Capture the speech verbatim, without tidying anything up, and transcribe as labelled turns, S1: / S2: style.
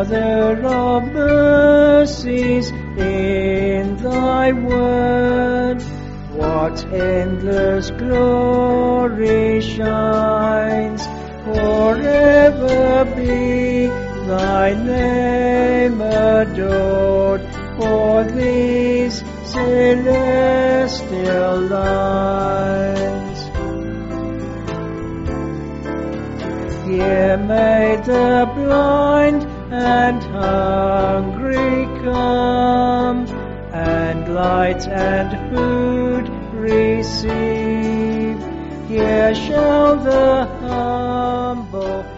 S1: Mother of mercies, in thy word, what endless glory shines. Forever be thy name adored, for these celestial lines. Here may the blind and hungry come, and light and food receive. Here shall the humble